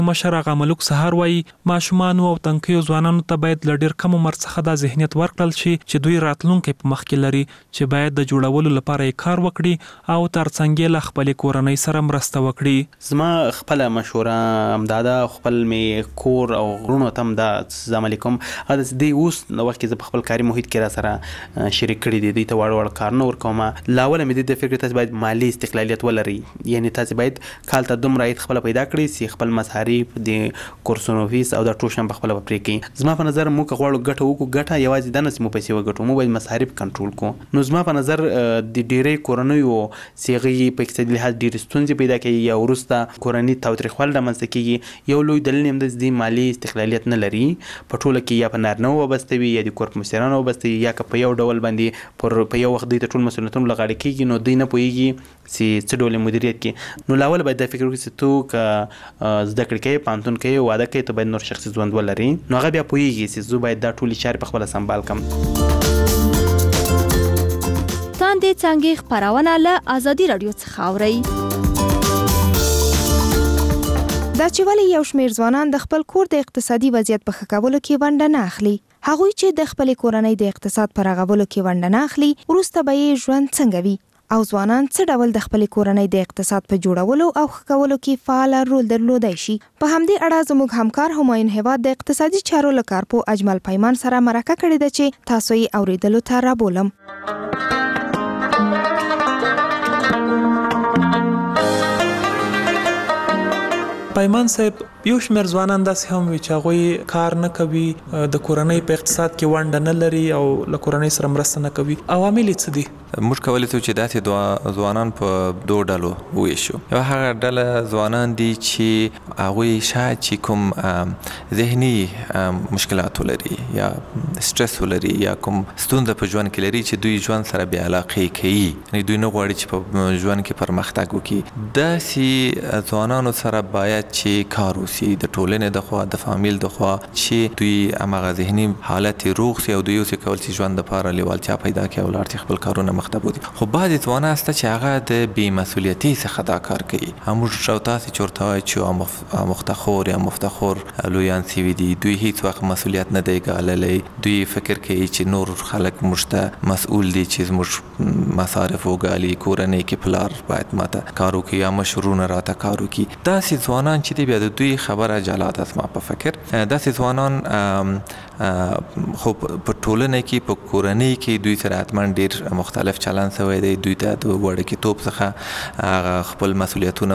مشر هغه ملک سهار وایي ماشومان او تنکیو ځوانانو ته باید له ډېر کم عمر څخه دا ذهنیت ورکړل شي چې دوی راتلونکی په مخ کې لري چې باید د جوړولو لپاره یې کار وکړي او ترڅنګ یې له خپلې کورنۍ سره مرسته وکړي. زما خپله مشوره همدا ده، خپل مې کور او غرونو ته هم دا عملي کوم. دوی اوس د وخت کې زه په خپل کاري محیط کې را سره شریک کړي دي، دوی ته واړه واړه کارونه ورکوم. له اوله مې د فکر تاسو باید مالي استقلالیت ولرئ، یعنی تاسو باید کال ته دومره عاید خپل پیدا کړئ چې خپل مصارف د کورسونو فیس او د ټول شی په خپل پرې کړئ. زما په نظر موږ غواړو ګټه وکړو، ګټه یوازې د نس مو پیسې وګټو، موږ باید مصارف کنټرول کړو. نو زما په نظر د ډېرې کورنیو صيغې په اقتصادي لحاظ ډېرې ستونزې پیدا کوي یا وروسته کورني تاوتریخوالي رامنځته کېږي. یو لوی دلیل هم د مالي استقلالیت نه لري، په ټوله کې یا په نارینه وابسته وي یا د کور په مشرانو وابسته وي، یا که په یو ډول باندې په یو وخت دوی ته ټول مسؤلیتونه له غاړې کېږي، نو دوی نه پوهېږي چې څه ډول مدیریت کوي. نو له اوله باید دا فکر وکړي چې تو که زده کړې کوې، پوهنتون کوې، واده کوې، ته باید نور شخصي ژوند ولري. نو هغه بیا پوهېږي چې زه باید دا ټولې چارې په خپله سمبال کړم. تاندې څانګې خپرونه له ازادي راډیو څخه اورئ. دا چې ولې یو شمېر ځوانان د خپل کور د اقتصادي وضعیت په ښه کولو کې ونډه نه اخلي. هغوی چې د خپلې کورنۍ د اقتصاد په رغولو کې ونډه نه اخلي، وروسته به یې ژوند څنګه وي؟ او ځوانان څه ډول د خپلې کورنۍ د اقتصاد په جوړولو او ښه کولو کې فعال رول درلودای شي؟ په همدې اړه زموږ همکار همایون هیواد د اقتصادي چارو له کارپو اجمل پیمان سره مرکه کړې ده چې تاسو یې اورېدلو ته رابولم. پیمان صاحب، یو شمېر ځوانان داسې هم وي چې هغوی کار نه کوي، د کورنۍ په اقتصاد کې ونډه نه لري او له کورنۍ سره مرسته نه کوي. عوامل یې څه دي؟ موږ کولی شو چې داسې ځوانان په دوه ډلو وویشو. یو هغه ډله ځوانان دي چې هغوی شاید چې کوم ذهني مشکلات ولري یا سټرس ولري یا کوم ستونزه په ژوند کې لري چې دوی ژوند سره بې علاقې کوي، یعنې دوی نه غواړي چې په ژوند کې پرمختګ وکړي. داسې ځوانانو سره باید چې کار وشي د ټولنې د خوا، د فامیل د خوا، چې دوی هماغه ذهني حالت روغ شي او دوی اوسې کول چې ژوند دپاره لیوالتیا پیدا کړي او لاړ چې خپل کارونه مخته بوځي. خو بعضې ځوانان شته چې هغه د بې مسؤلیتۍ څخه دا کار کوي. موږ او تاسې چې ورته وایو چې مفتخور یا مفتخور لویان سوي دي، دوی هیڅ وخت مسؤلیت نه دی ګاللی. دوی فکر کوي چې نور خلک موږ ته مسؤول دي چې زموږ مصارف وګالي، کورنۍ کې پلار باید ماته کار وکړي یا مشرونه راته کار وکړي. داسې ځوانان چې دی بیا د دوی خبره جلا ده. زما په فکر داسې ځوانان خو په ټولنه کې، په کورنۍ کې دوی سره حتما ډېر مختلف چلند شوی دی. دوی ته د وړکېتوب څخه خپل مسؤلیتونه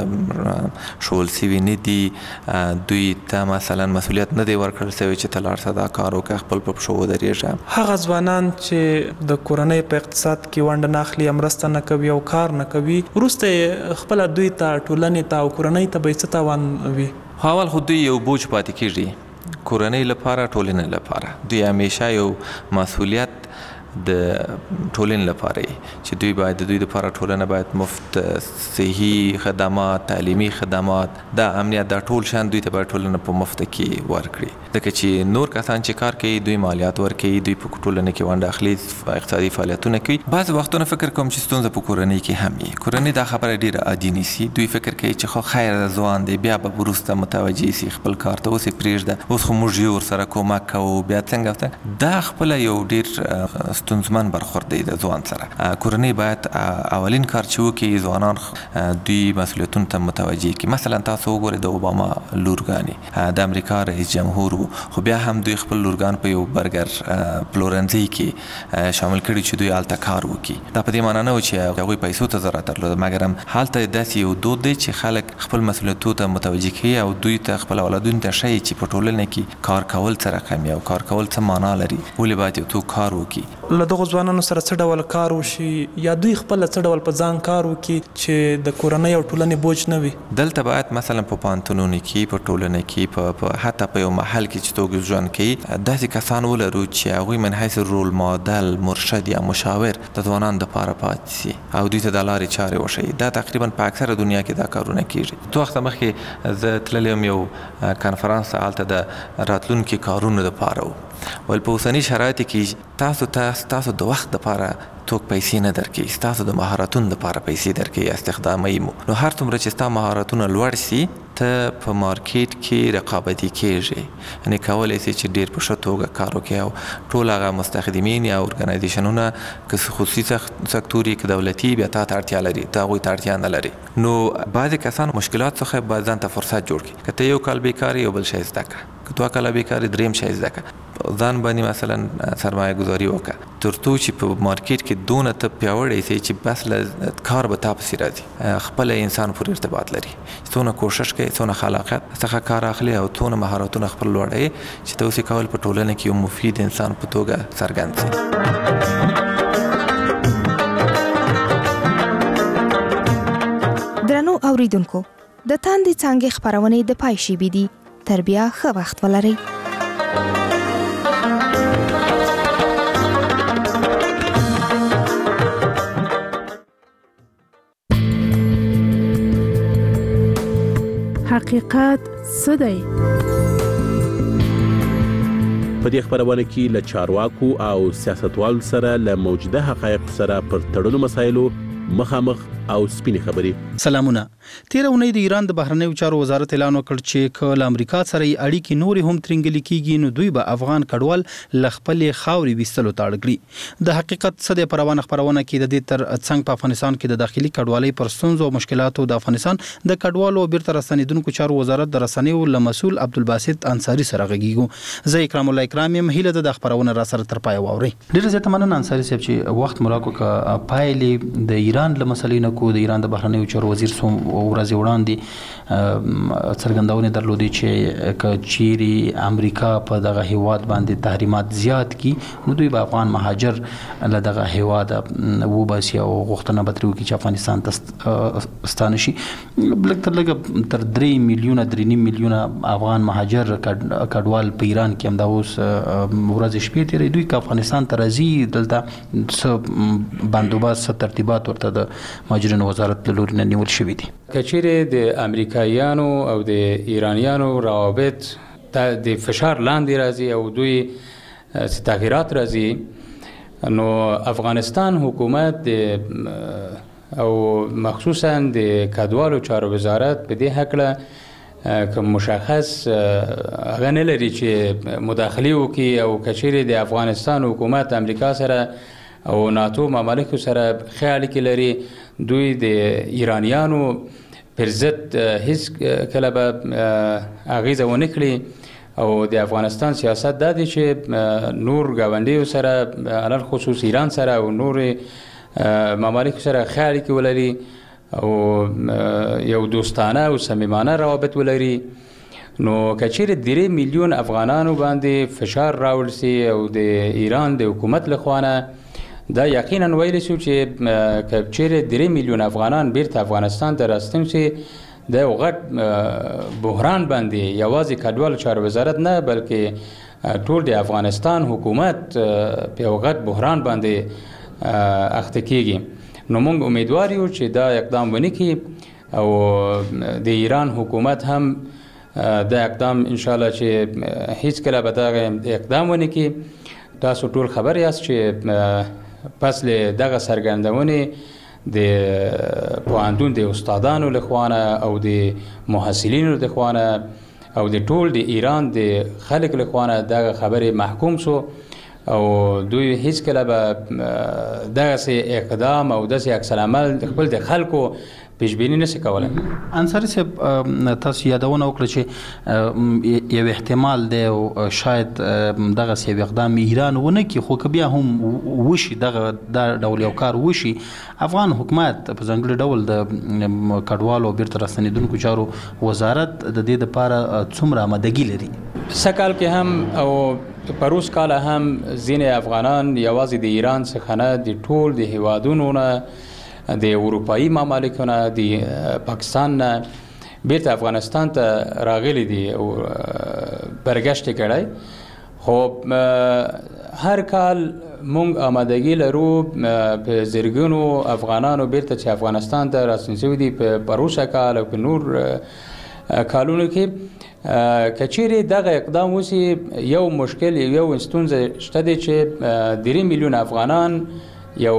ورته ښوول شوي نه دي. دوی ته مثلا مسؤلیت نه دی ورکړل شوی چې ته لاړ شه دا کار وکړه، خپل په پښو ودرېږه. هغه ځوانان چې د کورنۍ په اقتصاد کې ونډه نه اخلي، مرسته نه کوي او کار نه کوي، وروسته خپله دوی ته، ټولنې ته او کورنۍ ته به څه تاوان وي؟ اول خو دوی یو بوج پاتې کېږي، کورنۍ لپاره، ټولنې لپاره. دوی همیشه یو مسؤلیت د ټولنې لپاره چې دوی باید د دوی لپاره ټولنه باید مفت صحي خدمات، تعلیمي خدمات، دا امنیت، دا ټول شان دوی ته باید ټولنه په مفت کې ورکړي. ځکه چې نور کسان چې کار کوي دوی مالیات ورکوي، دوی په ټولنه کې ونډه اخلي، اقتصادي فعالیتونه کوي. بعضې وختونه فکر کوم چې ستونزه په کورنۍ کې هم وي. کورنۍ دا خبره ډېره عادي نیسي. دوی فکر کوي چې خو خیر ځوان دی، بیا به وروسته متوجه شي خپل کار ته، اوس یې پرېږده، اوس خو موږ یو ورسره کومک کوو، بیا څنګه. دا خپله یو ډېر ستونزمن برخورد دی د ځوان سره. کورنۍ باید اولین کار چې وکړي، ځوانان دوی مسؤلیتونو ته متوجه کړي. مثلا تاسو وګورئ د اوباما لورګانې، د امریکا رئیس جمهور، خو بیا هم دوی خپل لورګان په یو برګر پلورنځي کې شامل کړي چې دوی هلته کار وکړي. دا په دې معنا نه و چې هغوی پیسو ته ضرورت درلوده، مګر هم هلته داسې یو دود دی چې خلک خپل مسؤلیتونو ته متوجه کوي او دوی ته، خپل اولادونو ته ښیي چې په ټولنه کې کار کول څه رقم او کار کول څه معنا لري، ولې باید یو څوک کار وکړي. له دغو ځوانانو سره څه ډول کار وشي یا دوی خپله څه ډول په ځان کار وکړي چې د کورنۍ او ټولنې بوج نه وي؟ دلته باید مثلا په پوهنتونونو کې، په ټولنه کې، حتی په یو محل کې چې څوک ژوند کوي، داسې کسان ولرو چې هغوی من حیث رول ماډل، مرشد یا مشاور د ځوانانو دپاره پاتې شي او دوی ته د لارې چارې وښیي. دا تقریبا په اکثره دنیا کې دا کارونه کېږي. څو وخته مخکې زه تللی یم یو کنفرانس ته، هلته د راتلونکي کارونو دپاره و. ول په اوسني شرایطو کې تاسو د وخت دپاره څوک پیسې نه درکوي، ستاسو د مهارتونو دپاره پیسې درکوي، استخداموي مو. نو هر څومره چې ستا مهارتونه لوړ سي، ته په مارکیټ کې رقابتي کېږي، یعنې کولی سي چې ډېر په ښه توګه کار وکړي او ټول هغه مستخدمین یا ارګنایزیشنونه که خصوصي سکتور که دولتي بیا تا ته اړتیا لري، ته هغوی ته اړتیا نه لري. نو بعضې کسان مشکلات څخه باید ځان ته فرصت جوړ کړي. که ته یو کال بیکار یو بل شی زده کړه، که 2 کاله بیکار دریم شی زده کړه، ځان باندې مثلا سرمایه گذاري وکړه تر څو چې په مارکیټ کې دونه ته پیاوړی سي چې بس کار به تا پسې راځي، خپل انسان پورې ارتباط لري، څونه کوشش کوي، څونه خلاقیت څخه کار اخلي او څونه مهارتونه خپل لوړوي چې ته اوس کول په ټولنه کې یو مفید انسان په توګه څرګند شي. درنو اوریدونکو، د تاندې څانګې خپرونې د پای شیبې دي. تر بیا ښه وخت ولرئ. حقیقت څه دی؟ په دې خبرونه کې له چارواکو او سیاستوالو سره له موجوده حقایقو سره پر تړلو مسایلو مخامخ او سپینې خبرې. سلامونه. تیر اونۍ د ایران د بهرنیو چارو وزارت اعلان وکړ چې کله امریکا سره اړیکې نورې هم ترنګلې کیږي نو دوی به افغان کډوال ل خپلې خاورې وستلو ته اړ کړي. د حقیقت څه د پروانه خبرونه کې د دې تر څنګ په افغانستان کې د داخلي کډوالۍ پر ستونزو او مشکلاتو د افغانستان د کډوالو بیرته راستنیدونکو چارو وزارت د رسنیو له مسؤل عبدالباسط انصاری سره غږیږو. زه اکرام الله اکرام یم. هیله ده د خبرونه را سره تر پای واوري. ډیره زیاته مننه انصاری صاحب چې وخت مراکو کا پایلې د ایران له مسلې نه کو. د ایران د بهرنیو چارو وزیر سو ورځ وړاندې څرګندونه درلودي چې کچيري امریکا په دغه هیواد باندې تحریمات زیات کی نو دوی به افغان مهاجر له دغه هیواد وباسي او غوښتنه به ترې وکړي چې افغانستان ته ستانه شي. تر 3 میلیونه افغان مهاجر کډوال په ایران کې هم دا اوس ورځ شپې تیرې دوی که افغانستان ته راځي دلته بندوبست ترتیبات ورته د مهاجرینو وزارت له لوري نه نیول شوي دي. کچیرې د امریکایانو او د ایرانیانو روابط د فشار لاندې راځي او دوی تغییرات راځي نو افغانستان حکومت او مخصوصا د کډوالو چارو وزارت په دې هکله که مشخص هغه نه لري چې مداخله وکړي او کچیرې د افغانستان حکومت امریکا سره او ناتو ممالکو سره ښه اړیکې لري دوی د ایرانیانو پر ضد هیڅ کله به اغیزه ونه کړي او د افغانستان سیاست دا دی چې نور ګاونډیو سره علل خصوص ایران سره او نور ممالکو سره ښه اړیکې ولري او یو دوستانه او صمیمانه روابط ولري. نو کچیر 3 میلیون افغانانو باندې فشار راوړل سي او د ایران د حکومت لخوانه دا یقینا ویل شو چې کچیر 3 میلیون افغانان بیرته افغانستان ته راستون سي د غټ بحران باندې یوازې کډوال چارو وزارت نه بلکې ټول د افغانستان حکومت په غټ بحران باندې اخته کیږي. نو موږ امیدوار یو چې دا اقدام ونکړي او د ایران حکومت هم دا اقدام ان شاء الله چې هیڅ کله به دا اقدام ونکړي. تاسو ټول خبر یاست چې پس له دغه سرګردونې د پوهنتون د استادانو لخوانه او د محصلینو لخوانه او د ټول د ایران د خلک لخوانه دغه خبره محکوم شو او دوی هیڅ کله به دغه اقدام او دغه عکس العمل خپل د خلکو پیشبینی نشي کولای. انصاری صاحب تاسو یادونه وکړه چې یو احتمال دی او شاید دغه سی اقدام ایران ونه کی خو که بیا هم وشي دغه ډول یو کار وشي افغان حکومت په ځانګړي ډول د کډوالو بیرته راستنیدونکو چارو وزارت د دې لپاره څومره آمادګي لري؟ سکهال کې هم او پروس کال هم ځینې افغانان یوازې د ایران څخه نه د ټول د هیوادونو نه د اروپایي ممالکو نه د پاکستان نه بیرته افغانستان ته راغلي دي او برګشت کړی. خو هر کال مونږ آمادګي لرو په زرګونو افغانانو بیرته چې افغانستان ته راستون شوي دي په پروسه کال او په نور کالونو کې کچیرې دغه اقدام وسی یو مشکل یو ستونزه شته دی چې 3 میلیون افغانان یو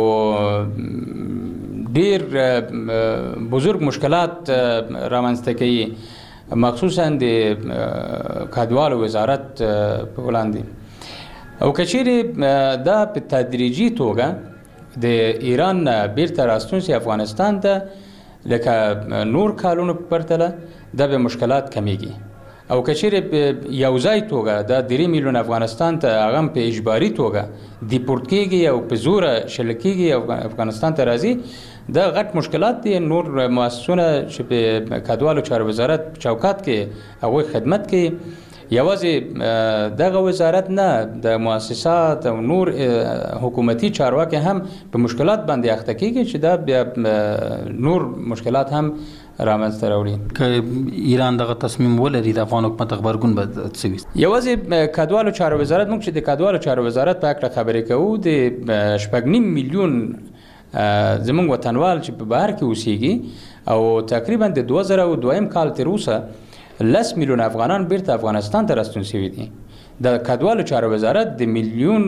ډیر بزرگ مشکلات رامنځته کوي مخصوصا د کډوالو وزارت په وړاندې او کچېرې دا په تدریجي توګه د ایران بیرته راستون سي افغانستان ته لکه نور کالونو په پرتله دا به مشکلات کمیږي او کچېرې په یو ځای توګه دا 3 میلیون افغانستان ته هغه په اجباري توګه دیپورت کېږي او په زوره شل کېږي افغانستان ته راځي دا غټ مشکلات دي. نور مؤسسونه چې په کډوالو چارو وزارت چوکات کې هغوی خدمت کوي یوازې دغه وزارت نه د مؤسسات او نور حکومتي چارواکي هم په مشکلات باندې اخته کېږي چې دا بیا نور مشکلات هم رامنځته راوړي. که ایران دغه تصمیم ولري د افغان حکومت خبرګون به څه وي؟ یوازې کډوالو چارو وزارت موږ چې د کډوالو چارو وزارت په اړه خبرې کوو د 8.5 میلیون زمونږ وطنوال چې په بهر کې اوسېږي او تقریبا د 2002 کال تر اوسه 10 میلیون افغانان بیرته افغانستان ته راستون شوي دي. د کډوالو چارو وزارت د میلیون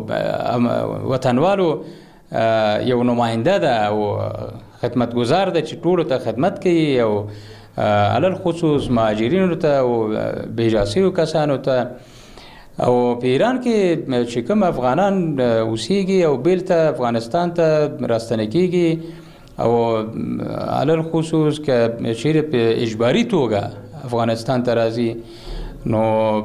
وطنوالو یو نماینده ده او خدمتګزار ده چې ټولو ته خدمت کوي او علل خصوص مهاجرینو ته او بېجاسیو کسانو ته او په ایران کې چې کوم افغانان اوسېږي او بیرته افغانستان ته راستنه کېږي او علل خصوص که چیرې په اجباري توګه افغانستان ته راځي نو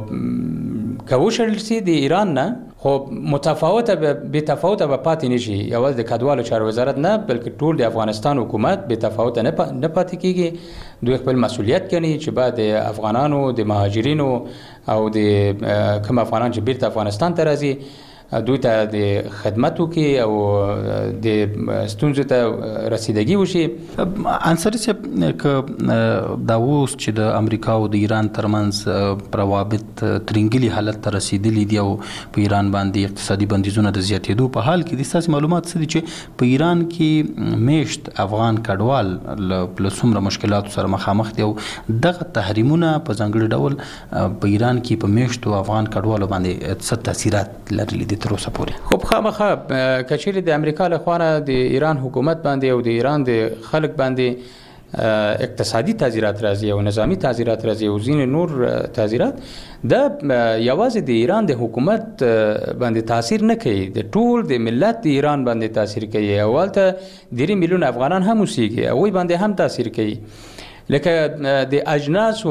که وشړل سي د ایران نه خو متفاوته بې تفاوته به پاتې نه شي. یوازې د کډوالو چارو وزارت نه بلکې ټول د افغانستان حکومت بې تفاوته نه پاتې کېږي. دوی خپل مسؤلیت کوي چې باید د افغانانو د مهاجرینو او د کوم افغانان چې بیرته افغانستان ته راځي دوی ته د خدمت وکړي او د ستونزو ته رسیدګي وشي. انصاري صاحب که دا اوس چې د امریکا او د ایران ترمنځ روابط ترنګلي حالت ته رسیدلي دي او په ایران باندې اقتصادي بندیزونه د زیاتېدو په حال کې دي، ستاسې معلومات څه دي چې په ایران کې میشت افغان کډوال له څومره مشکلاتو سره مخامخ دي او دغه تحریمونه په ځانګړي ډول په ایران کې په میشتو افغان کډوالو باندې څه تاثیرات لرلي دي تر اوسه پورې؟ خب خامخا که چیرې د امریکا له خوا نه د ایران حکومت باندې او د ایران د خلک باندې اقتصادي تعزیرات راځي او نظامی تعزیرات راځي او ځینې نور تعزیرات دا یوازې د ایران د حکومت باندې تاثیر نه کوي، د ټول د ملت د ایران باندې تاثیر کوي. اولته 3 میلیون افغانان هم اوسېږي هغوی باندې هم تاثیر کوي. لکه د اجناسو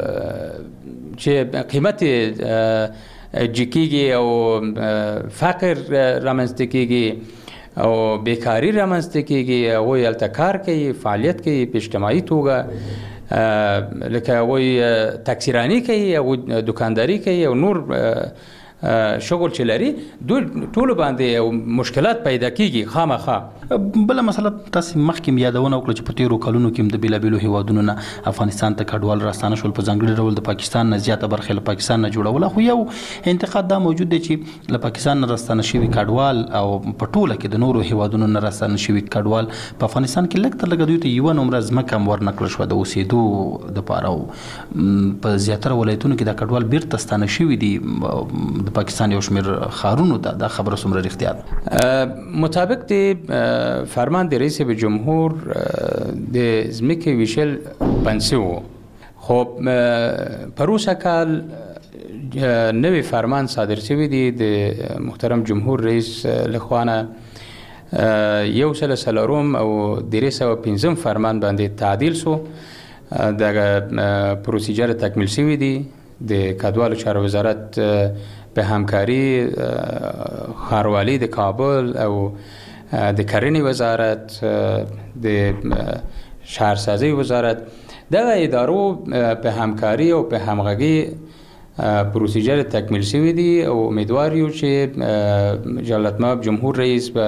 چې قیمت جکیږي او فقر رامنځته کیږي او بیکاری رامنځته کیږي، هغوی هلته کار کوي، فعالیت کوي په اجتماعي توګه، لکه هغوی تکثیراني کوي، هغوی دکانداري کوي او نور شغل چې لري دوی ټولو باندې مشکلات پیدا کیږي خامخا. بله مسله تاسې مخکې یادونه وکړه چې په تېرو کلونو کې د بېلابېلو هیوادونو نه افغانستان ته کډوال راستانه شول، په ځانګړي ډول د پاکستان نه زیاته برخه له پاکستان نه جوړوله. خو یو انتقاد دا موجود دی چې له پاکستان نه راستانه شوي کډوال او په ټوله کې د نورو هیوادونو نه راستانه شوي کډوال په افغانستان کې لږ تر لږه دوی ته یوه نومره ځمکه هم ورنه کړل شوه د اوسېدو دپاره. په زیاتره ولایتونو کې دا کډوال بیرته ستانه شوي دي د پاکستان یو شمېر ښارونو ته. دا خبره څومره رښتیا ده؟ مطابق د فرمان د رئیس جمهور د ځمکې ویشل بند شوی و، خو پروسه کال نوی فرمان صادر شوی دی د محترم جمهور رئیس لخوا نه 104 او 305 فرمان باندې تعدیل شو. دغه پروسیجر تکمیل شوی دی د کډوالو چارو وزارت په همکاري ښاروالي د کابل او د کرنې وزارت د شهرسازۍ وزارت دغه ادارو په همکاري او په همغږي پروسیجر تکمیل شوی دی او امیدوار یو چې جلالتمآب جمهور رئیس به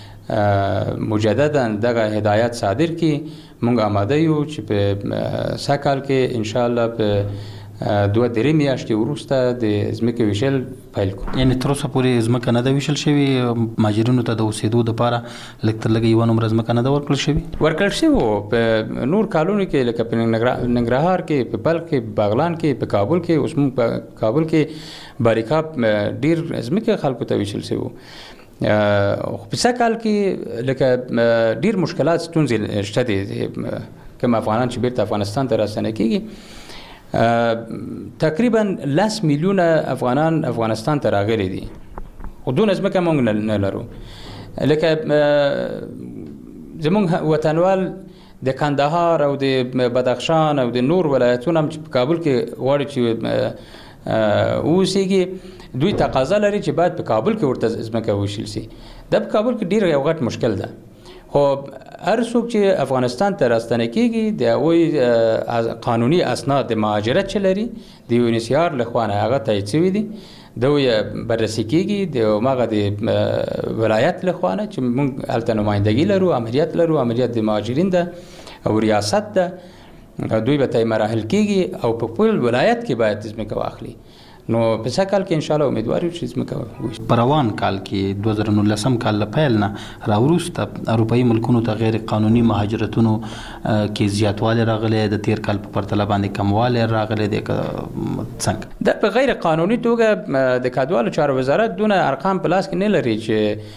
مجددا دغه هدایت صادر کړي. موږ آماده یو چې په سږ کال کې انشاءالله په 2-3 میاشتې وروسته د ځمکې ویشل پیل کړو. یعنې تر اوسه پورې ځمکه نه ده ویشل شوې، مهاجرینو ته د اوسېدو دپاره لږ تر لږه یوه نومره ځمکه نه ده ورکړل شوې؟ ورکړل شوې وو په نور کالونو کې، لکه په ننګرهار کې، په بلخ کې، بغلان کې، په کابل کې. اوس موږ په کابل کې باریکا ډېر ځمکې خلکو ته ویشل شوې وو. په سږ کال کې لکه ډېر مشکلات ستونزې شته دي کوم افغانان چې بیرته افغانستان ته راستنه کېږي تقریبا 10 میلیونه افغانان افغانستان ته راغلي دي خو دونه ځمکه موږ نه لرو. لکه زموږ وطنوال د کندهار او د بدخشان او د نور ولایتونو هم چې په کابل کې غواړي چې اوسېږي دوی تقاضا لري چې باید په کابل کې ورته ځمکه وویشل شي. دا په کابل کې ډېر یو غټ مشکل ده. خو هر څوک چې افغانستان ته راستنه کېږي د هغوی قانوني اسناد د مهاجرت چې لري د UNHCR لخوا نه هغه تایید شوي دي، دوی بررسي کېږي د هماغه د ولایت لخوا نه چې موږ هلته نمایندګي لرو، امریت لرو، امریت د مهاجرین ده او ریاست ده، دوی به ته مراحل کېږي او په خپل ولایت کې باید ځمکه واخلي. نو په څه کال کې ان شاء الله امیدوار یو چې ځمکه وشي. په روان کال کې 2019 کال له پیل نه راوروسته اروپایي ملکونو ته غیر قانوني مهاجرتونو کې زیاتوالی راغلی، د تیر کال په پرتله باندې کموالی راغلی دی. څنګه دا په غیر قانوني توګه د کډوالو چارو وزارت دونه ارقام په لاس کې نه لري چې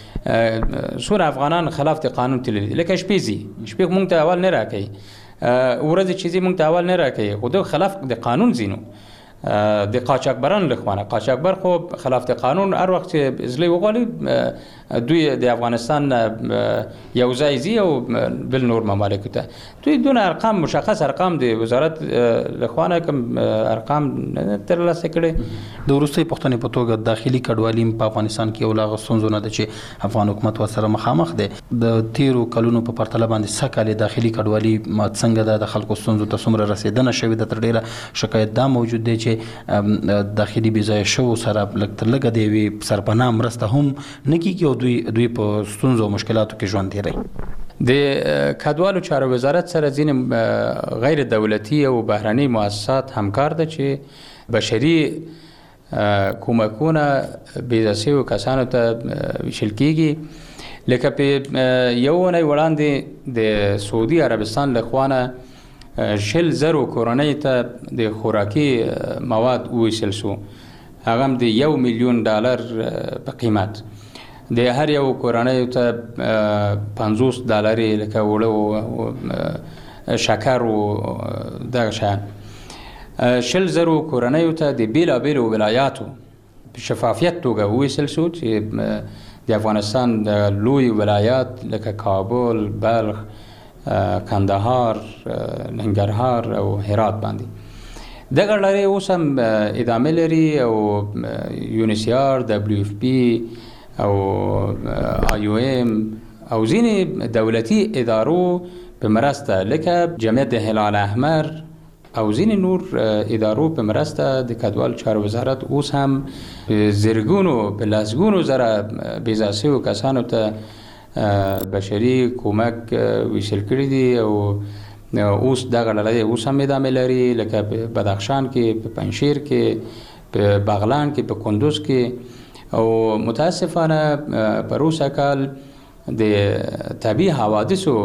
څومره افغانان خلاف د قانون تللي دي. لکه شپې موږ ته اول نه راکوي، ورځې چې موږ ته اول نه راکوي، خو د خلاف د قانون ځینو د قاچاقبرانو لخوا نه. قاچاقبر خو خلاف د قانون هر وخت چې ځلې وغواړي دوی د افغانستان یو ځای ځي او بل نور ممالکو ته. دوی دونه ارقام مشخص ارقام د وزارت لخوا نه کوم ارقام ترلاسه کړي. د وروستۍ پوښتنې په توګه داخلي کډوالي په افغانستان کې یو له هغو ستونزو نه ده چې افغان حکومت ورسره مخامخ دی. د تیرو کلونو په پرتله باندې سږ کال داخلي کډوالي څنګه ده، د خلکو ستونزو ته څومره رسېدنه شوې ده؟ تر ډېره شکایت دا موجود دی چې داخلي بېځایه شوو سره لږ تر لږه د یوې سرپناه مرسته هم نه کېږي او دوی په ستونزو او مشکلاتو کې ژوند تېروي. د کډوالو چارو وزارت سره ځینې غیر دولتي او بهرني مؤسسات همکار ده چې بشري کومکونه بېځایه شویو کسانو ته ویشل کېږي. لکه په یو اونۍ وړاندې د سعودي عربستان لخوا نه 100,000 کورنۍ ته د خوراکي مواد وویشل شو، هغه هم د $1,000,000 په قیمت. د هر یو کورنۍ ته $50 لکه وړه شکر او دغه شیان 100,000 کورنۍ ته د بېلابېلو ولایاتو په شفافیت توګه وویشل شو چې د افغانستان د لوی ولایات لکه کابل، بلخ، کندهار، ننګرهار او هرات باندې. دغه لړۍ اوس هم ادامه لري او UNHCR، WFP او IOM او ځینې دولتي ادارو په مرسته لکه جمعیت هلال احمر او ځینې نور ادارو په مرسته د کډوالو چارو وزارت اوس هم زرګونو په لسګونو زره بېځایه شویو کسانو ته بشري کومک ویشل کړي دي او اوس دغه لړۍ اوس هم ادامه لري، لکه په بدخشان کې، په پنجشیر کې، په بغلان کې، په کندوز کې. او متاسفانه پروسه کال د طبیعي حوادثو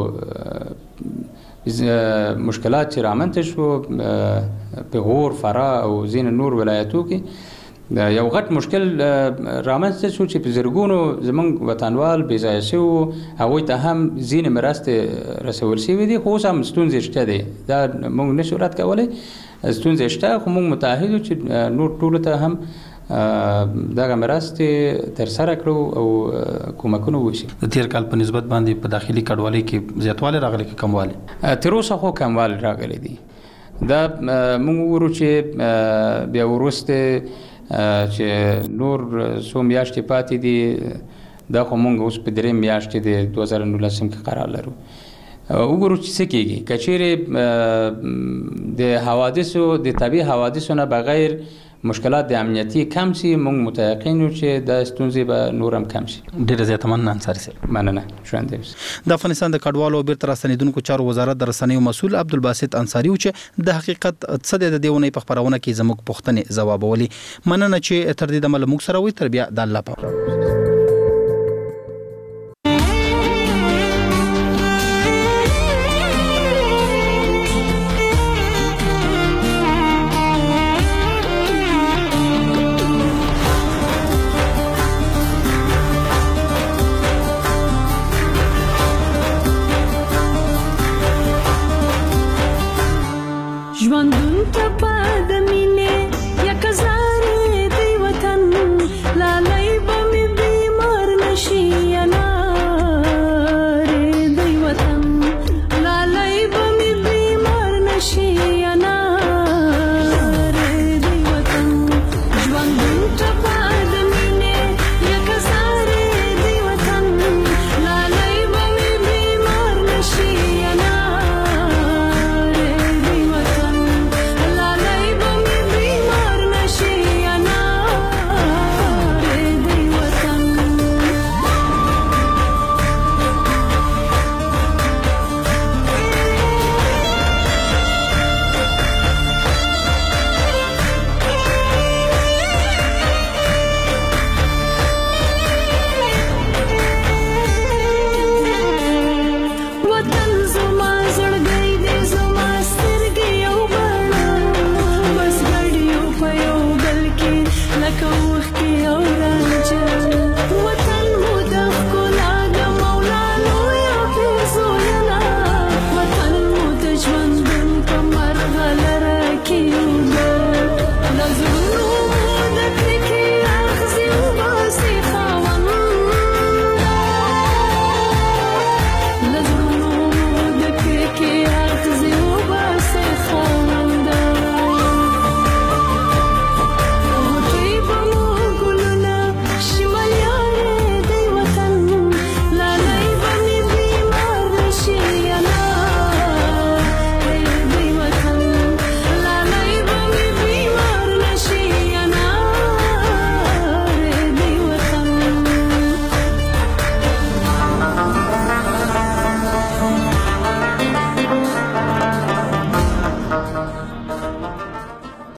مشکلات چې رامنځته شو په غور، فراه او ځینې نور ولایتو کې یو غټ مشکل رامنځته شو چې په زرګونو زموږ وطنوال بېځایه شوي وو، هغوی ته هم ځینې مرستې رسول شوي دي، خو اوس هم ستونزې شته دي. دا موږ نشو رد کولی، ستونزې شته، خو موږ متعهد یو چې نور ټولو ته هم دغه مرستې ترسره کړو او کومکونه وشي. د تیر کال په نسبت باندې په داخلي کډوالۍ کې زیاتوالی راغلی که کموالی؟ تر اوسه خو کموالی راغلی دی. دا موږ وګورو چې بیا وروسته چې نور څو میاشتې پاتې دي، دا خو موږ اوس په 3 میاشتې د 2019 کې قرار لرو. وګورو چې څه کېږي. که چیرې د حوادثو د طبیعي حوادثو نه بغیر مشکلات د امنیتي کم شي، موږ متيقن یو چې د ستونزې به نور هم کم شي. ډېره زیاته مننه انصاري صاحب. مننه. ژوندی اوسئ. د افغانستان د کډوالو او بیرته راستنېدونکو چارو وزارت د رسنیو مسؤل عبدالباسط انصاري و چې د حقیقت څه د دې ونې په خپرونه کې زموږ پوښتنې ځوابولې. مننه چې تر دې دمه موږ سره وئ. تر بیا د الله په